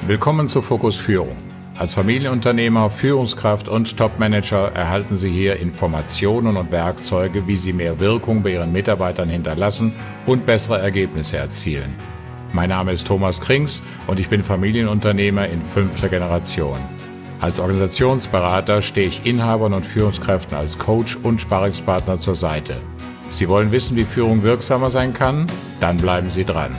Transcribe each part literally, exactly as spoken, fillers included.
Willkommen zu Fokus Führung. Als Familienunternehmer, Führungskraft und Topmanager erhalten Sie hier Informationen und Werkzeuge, wie Sie mehr Wirkung bei Ihren Mitarbeitern hinterlassen und bessere Ergebnisse erzielen. Mein Name ist Thomas Krings und ich bin Familienunternehmer in fünfter Generation. Als Organisationsberater stehe ich Inhabern und Führungskräften als Coach und Sparringspartner zur Seite. Sie wollen wissen, wie Führung wirksamer sein kann? Dann bleiben Sie dran.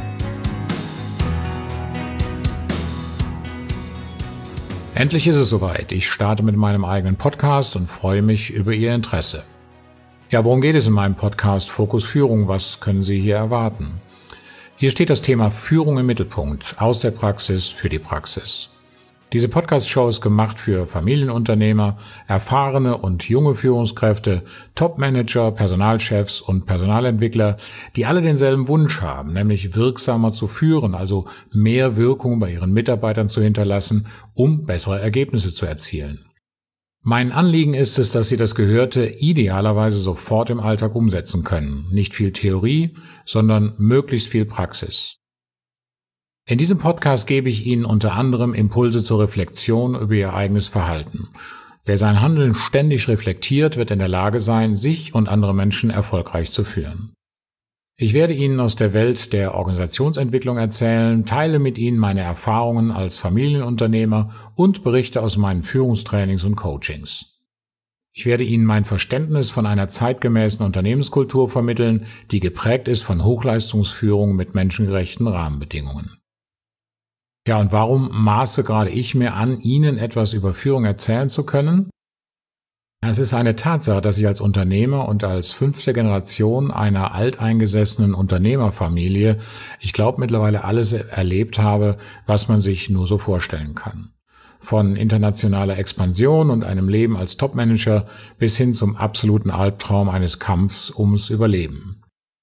Endlich ist es soweit. Ich starte mit meinem eigenen Podcast und freue mich über Ihr Interesse. Ja, worum geht es in meinem Podcast Fokus Führung? Was können Sie hier erwarten? Hier steht das Thema Führung im Mittelpunkt, aus der Praxis für die Praxis. Diese Podcast-Show ist gemacht für Familienunternehmer, erfahrene und junge Führungskräfte, Top-Manager, Personalchefs und Personalentwickler, die alle denselben Wunsch haben, nämlich wirksamer zu führen, also mehr Wirkung bei ihren Mitarbeitern zu hinterlassen, um bessere Ergebnisse zu erzielen. Mein Anliegen ist es, dass Sie das Gehörte idealerweise sofort im Alltag umsetzen können. Nicht viel Theorie, sondern möglichst viel Praxis. In diesem Podcast gebe ich Ihnen unter anderem Impulse zur Reflexion über Ihr eigenes Verhalten. Wer sein Handeln ständig reflektiert, wird in der Lage sein, sich und andere Menschen erfolgreich zu führen. Ich werde Ihnen aus der Welt der Organisationsentwicklung erzählen, teile mit Ihnen meine Erfahrungen als Familienunternehmer und berichte aus meinen Führungstrainings und Coachings. Ich werde Ihnen mein Verständnis von einer zeitgemäßen Unternehmenskultur vermitteln, die geprägt ist von Hochleistungsführung mit menschengerechten Rahmenbedingungen. Ja, und warum maße gerade ich mir an, Ihnen etwas über Führung erzählen zu können? Es ist eine Tatsache, dass ich als Unternehmer und als fünfte Generation einer alteingesessenen Unternehmerfamilie, ich glaube mittlerweile alles erlebt habe, was man sich nur so vorstellen kann. Von internationaler Expansion und einem Leben als Topmanager bis hin zum absoluten Albtraum eines Kampfs ums Überleben.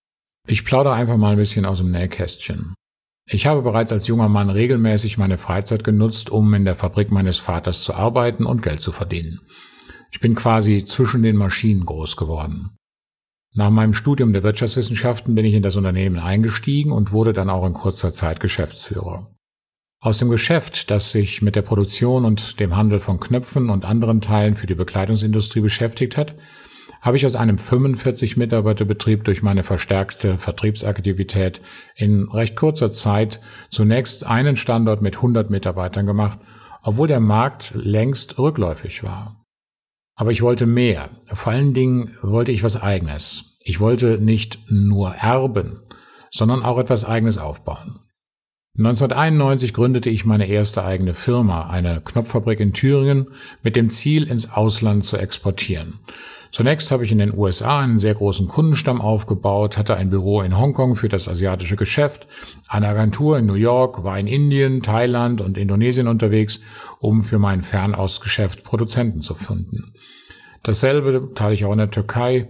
Ich plaudere einfach mal ein bisschen aus dem Nähkästchen. Ich habe bereits als junger Mann regelmäßig meine Freizeit genutzt, um in der Fabrik meines Vaters zu arbeiten und Geld zu verdienen. Ich bin quasi zwischen den Maschinen groß geworden. Nach meinem Studium der Wirtschaftswissenschaften bin ich in das Unternehmen eingestiegen und wurde dann auch in kurzer Zeit Geschäftsführer. Aus dem Geschäft, das sich mit der Produktion und dem Handel von Knöpfen und anderen Teilen für die Bekleidungsindustrie beschäftigt hat, habe ich aus einem fünfundvierzig Mitarbeiterbetrieb durch meine verstärkte Vertriebsaktivität in recht kurzer Zeit zunächst einen Standort mit hundert Mitarbeitern gemacht, obwohl der Markt längst rückläufig war. Aber ich wollte mehr. Vor allen Dingen wollte ich was Eigenes. Ich wollte nicht nur erben, sondern auch etwas Eigenes aufbauen. neunzehnhunderteinundneunzig gründete ich meine erste eigene Firma, eine Knopffabrik in Thüringen, mit dem Ziel, ins Ausland zu exportieren. Zunächst habe ich in den U S A einen sehr großen Kundenstamm aufgebaut, hatte ein Büro in Hongkong für das asiatische Geschäft, eine Agentur in New York, war in Indien, Thailand und Indonesien unterwegs, um für mein Fernostgeschäft Produzenten zu finden. Dasselbe tat ich auch in der Türkei.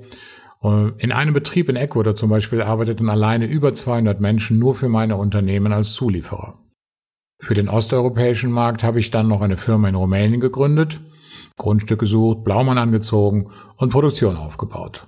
In einem Betrieb in Ecuador zum Beispiel arbeiteten alleine über zweihundert Menschen nur für meine Unternehmen als Zulieferer. Für den osteuropäischen Markt habe ich dann noch eine Firma in Rumänien gegründet, Grundstück gesucht, Blaumann angezogen und Produktion aufgebaut.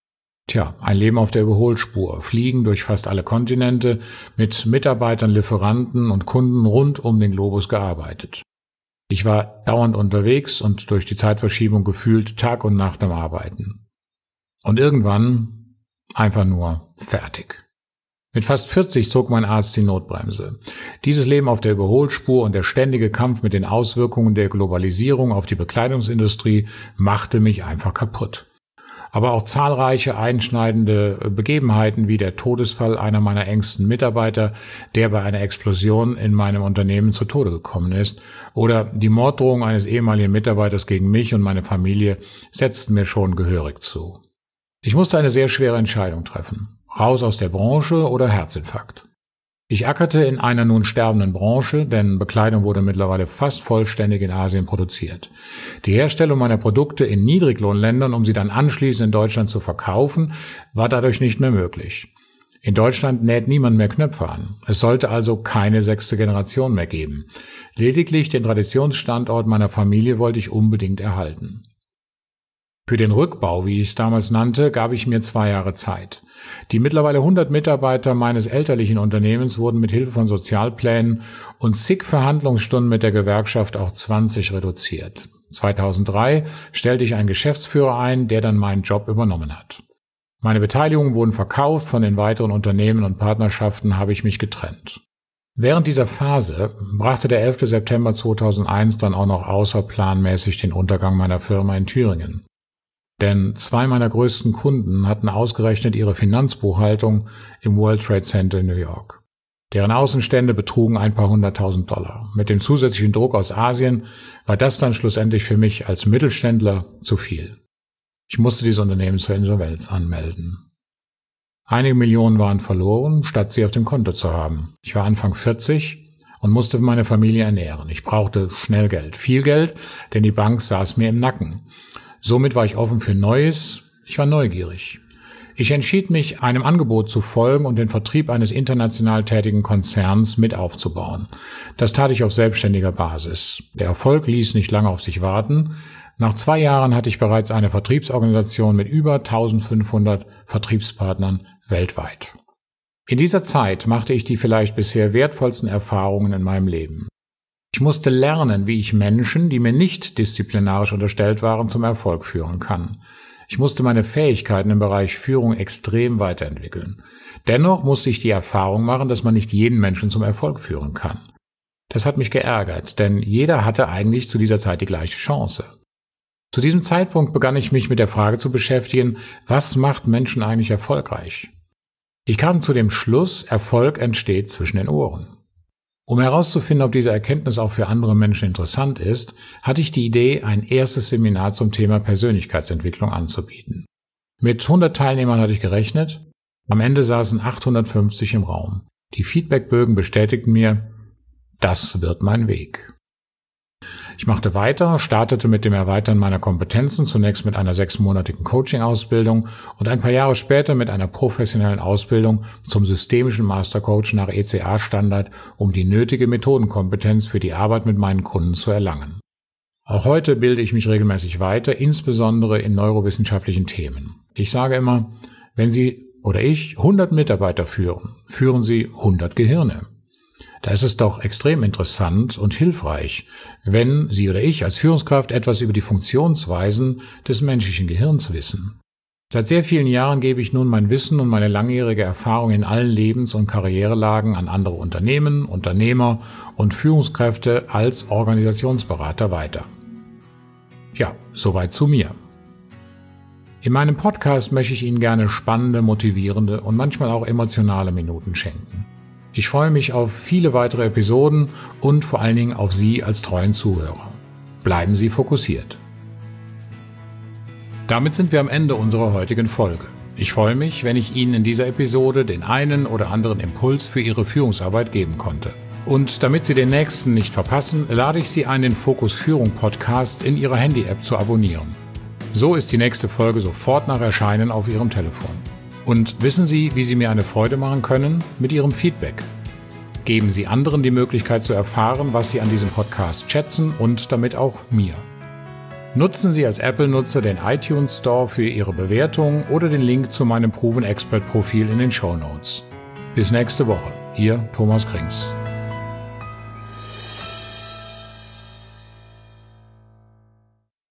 Tja, ein Leben auf der Überholspur, fliegen durch fast alle Kontinente, mit Mitarbeitern, Lieferanten und Kunden rund um den Globus gearbeitet. Ich war dauernd unterwegs und durch die Zeitverschiebung gefühlt Tag und Nacht am Arbeiten. Und irgendwann einfach nur fertig. Mit fast vierzig zog mein Arzt die Notbremse. Dieses Leben auf der Überholspur und der ständige Kampf mit den Auswirkungen der Globalisierung auf die Bekleidungsindustrie machte mich einfach kaputt. Aber auch zahlreiche einschneidende Begebenheiten wie der Todesfall einer meiner engsten Mitarbeiter, der bei einer Explosion in meinem Unternehmen zu Tode gekommen ist, oder die Morddrohung eines ehemaligen Mitarbeiters gegen mich und meine Familie setzten mir schon gehörig zu. Ich musste eine sehr schwere Entscheidung treffen. Raus aus der Branche oder Herzinfarkt. Ich ackerte in einer nun sterbenden Branche, denn Bekleidung wurde mittlerweile fast vollständig in Asien produziert. Die Herstellung meiner Produkte in Niedriglohnländern, um sie dann anschließend in Deutschland zu verkaufen, war dadurch nicht mehr möglich. In Deutschland näht niemand mehr Knöpfe an. Es sollte also keine sechste Generation mehr geben. Lediglich den Traditionsstandort meiner Familie wollte ich unbedingt erhalten. Für den Rückbau, wie ich es damals nannte, gab ich mir zwei Jahre Zeit. Die mittlerweile hundert Mitarbeiter meines elterlichen Unternehmens wurden mit Hilfe von Sozialplänen und zig Verhandlungsstunden mit der Gewerkschaft auf zwanzig reduziert. zweitausenddrei stellte ich einen Geschäftsführer ein, der dann meinen Job übernommen hat. Meine Beteiligungen wurden verkauft, von den weiteren Unternehmen und Partnerschaften habe ich mich getrennt. Während dieser Phase brachte der elfte September zweitausendeins dann auch noch außerplanmäßig den Untergang meiner Firma in Thüringen. Denn zwei meiner größten Kunden hatten ausgerechnet ihre Finanzbuchhaltung im World Trade Center in New York. Deren Außenstände betrugen ein paar hunderttausend Dollar. Mit dem zusätzlichen Druck aus Asien war das dann schlussendlich für mich als Mittelständler zu viel. Ich musste dieses Unternehmen zur Insolvenz anmelden. Einige Millionen waren verloren, statt sie auf dem Konto zu haben. Ich war Anfang vierzig und musste meine Familie ernähren. Ich brauchte schnell Geld, viel Geld, denn die Bank saß mir im Nacken. Somit war ich offen für Neues, ich war neugierig. Ich entschied mich, einem Angebot zu folgen und den Vertrieb eines international tätigen Konzerns mit aufzubauen. Das tat ich auf selbstständiger Basis. Der Erfolg ließ nicht lange auf sich warten. Nach zwei Jahren hatte ich bereits eine Vertriebsorganisation mit über eintausendfünfhundert Vertriebspartnern weltweit. In dieser Zeit machte ich die vielleicht bisher wertvollsten Erfahrungen in meinem Leben. Ich musste lernen, wie ich Menschen, die mir nicht disziplinarisch unterstellt waren, zum Erfolg führen kann. Ich musste meine Fähigkeiten im Bereich Führung extrem weiterentwickeln. Dennoch musste ich die Erfahrung machen, dass man nicht jeden Menschen zum Erfolg führen kann. Das hat mich geärgert, denn jeder hatte eigentlich zu dieser Zeit die gleiche Chance. Zu diesem Zeitpunkt begann ich mich mit der Frage zu beschäftigen, was macht Menschen eigentlich erfolgreich? Ich kam zu dem Schluss, Erfolg entsteht zwischen den Ohren. Um herauszufinden, ob diese Erkenntnis auch für andere Menschen interessant ist, hatte ich die Idee, ein erstes Seminar zum Thema Persönlichkeitsentwicklung anzubieten. Mit hundert Teilnehmern hatte ich gerechnet, am Ende saßen achthundertfünfzig im Raum. Die Feedbackbögen bestätigten mir, das wird mein Weg. Ich machte weiter, startete mit dem Erweitern meiner Kompetenzen, zunächst mit einer sechsmonatigen Coaching-Ausbildung und ein paar Jahre später mit einer professionellen Ausbildung zum systemischen Mastercoach nach E C A-Standard, um die nötige Methodenkompetenz für die Arbeit mit meinen Kunden zu erlangen. Auch heute bilde ich mich regelmäßig weiter, insbesondere in neurowissenschaftlichen Themen. Ich sage immer, wenn Sie oder ich hundert Mitarbeiter führen, führen Sie hundert Gehirne. Da ist es doch extrem interessant und hilfreich, wenn Sie oder ich als Führungskraft etwas über die Funktionsweisen des menschlichen Gehirns wissen. Seit sehr vielen Jahren gebe ich nun mein Wissen und meine langjährige Erfahrung in allen Lebens- und Karrierelagen an andere Unternehmen, Unternehmer und Führungskräfte als Organisationsberater weiter. Ja, soweit zu mir. In meinem Podcast möchte ich Ihnen gerne spannende, motivierende und manchmal auch emotionale Minuten schenken. Ich freue mich auf viele weitere Episoden und vor allen Dingen auf Sie als treuen Zuhörer. Bleiben Sie fokussiert. Damit sind wir am Ende unserer heutigen Folge. Ich freue mich, wenn ich Ihnen in dieser Episode den einen oder anderen Impuls für Ihre Führungsarbeit geben konnte. Und damit Sie den nächsten nicht verpassen, lade ich Sie ein, den Fokus Führung Podcast in Ihrer Handy-App zu abonnieren. So ist die nächste Folge sofort nach Erscheinen auf Ihrem Telefon. Und wissen Sie, wie Sie mir eine Freude machen können? Mit Ihrem Feedback. Geben Sie anderen die Möglichkeit zu erfahren, was Sie an diesem Podcast schätzen und damit auch mir. Nutzen Sie als Apple-Nutzer den iTunes Store für Ihre Bewertung oder den Link zu meinem Proven Expert Profil in den Shownotes. Bis nächste Woche. Ihr Thomas Krings.